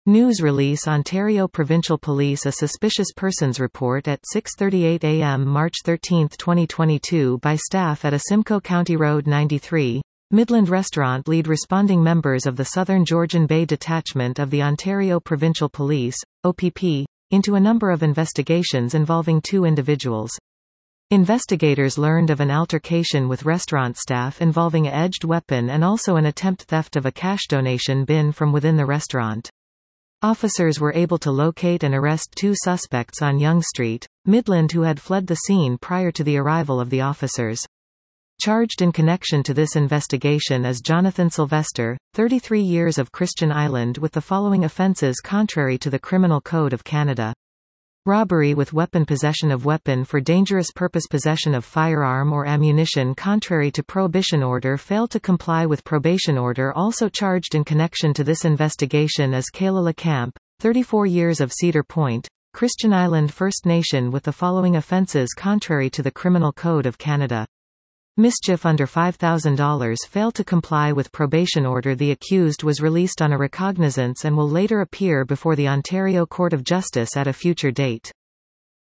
News release Ontario Provincial Police A suspicious persons report at 6:38 a.m. March 13, 2022 by staff at a Simcoe County Road 93, Midland restaurant lead responding members of the Southern Georgian Bay Detachment of the Ontario Provincial Police, OPP, into a number of investigations involving two individuals. Investigators learned of an altercation with restaurant staff involving an edged weapon and also an attempt theft of a cash donation bin from within the restaurant. Officers were able to locate and arrest two suspects on Yonge Street, Midland who had fled the scene prior to the arrival of the officers. Charged in connection to this investigation is Jonathan Sylvester, 33 years of Christian Island with the following offences contrary to the Criminal Code of Canada. Robbery with weapon, possession of weapon for dangerous purpose, possession of firearm or ammunition contrary to prohibition order, failed to comply with probation order. Also charged in connection to this investigation is Kayla LeCamp, 34 years of Cedar Point, Christian Island First Nation with the following offences contrary to the Criminal Code of Canada. Mischief under $5,000, failed to comply with probation order. The accused was released on a recognizance and will later appear before the Ontario Court of Justice at a future date.